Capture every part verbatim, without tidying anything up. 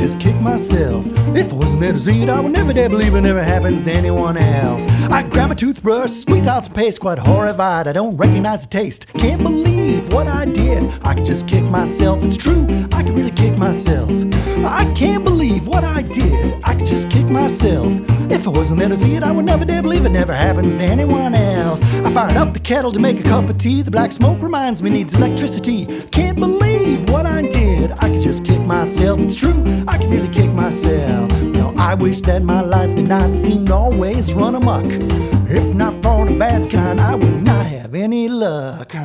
just kick myself. If I wasn't there to see it, I would never dare believe it never happens to anyone else. I grab a toothbrush, squeeze out some paste, quite horrified. I don't recognize the taste. Can't believe what I did. I could just kick myself. It's true, I could really kick myself. I can't believe what I did. I could just kick myself. If I wasn't there to see it, I would never dare believe it never happens to anyone else. I fired up the kettle to make a cup of tea. The black smoke reminds me needs electricity. Can't believe what I did. I could just kick myself. It's true, I could really kick myself. Now I wish that my life did not seem to always run amok. If not for the bad kind, I would not have any luck.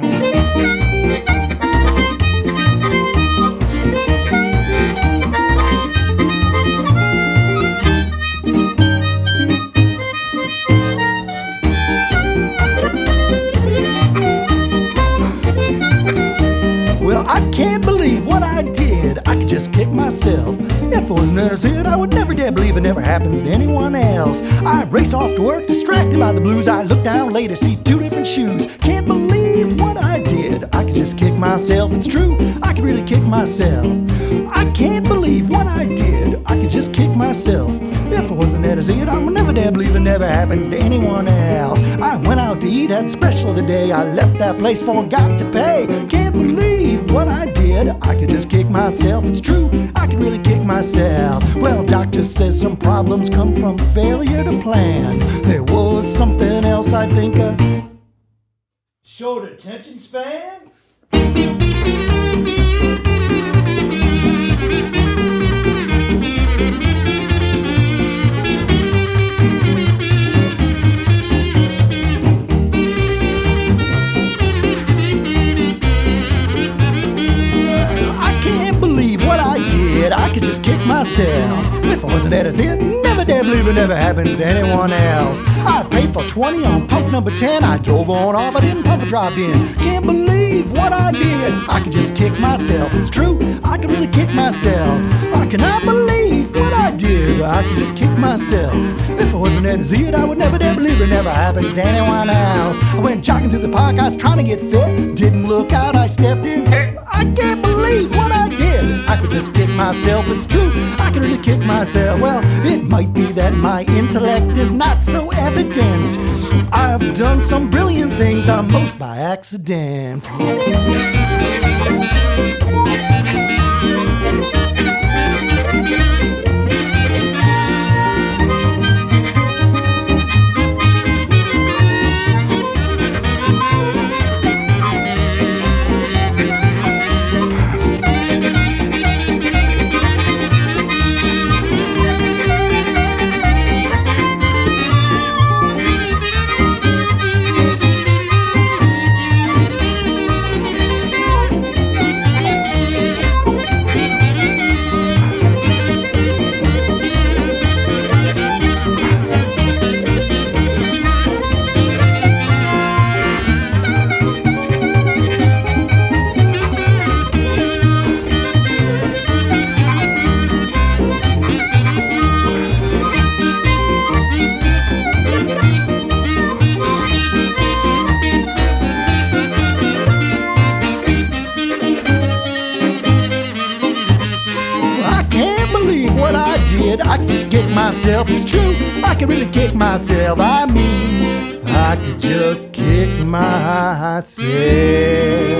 Well, I can't believe what I did. I could just kick myself. If I wasn't there to see it, I would never dare believe it never happens to anyone else. I race off to work, distracted by the blues. I look down later, see two different shoes. Can't believe what I did. I could just kick myself. It's true, I could really kick myself. I can't believe what I did. I could just kick myself. If I wasn't there to see it, I would never dare believe it never happens to anyone else. I went out to eat, had the special of the day. I left that place, forgot to pay. Can't believe what I did. I could just kick myself. It's true, I could really kick myself. Well, doctor says some problems come from failure to plan. There was something else I think uh, short attention span. I could just kick myself. If I wasn't there to see it, never dare believe it never happens to anyone else. I paid for twenty on pump number ten. I drove on off, I didn't pump a drop in. Can't believe what I did. I could just kick myself. It's true, I could really kick myself. I cannot believe what I did. I could just kick myself. If I wasn't there to see it, I would never dare believe it never happens to anyone else. I went jogging through the park, I was trying to get fit. Didn't look out, I stepped in. I can't believe what I did. I could just kick myself. It's true, I can really kick myself. Well, it might be that my intellect is not so evident. I've done some brilliant things, uh, most by accident. What I did, I could just kick myself. It's true, I could really kick myself. I mean, I could just kick myself.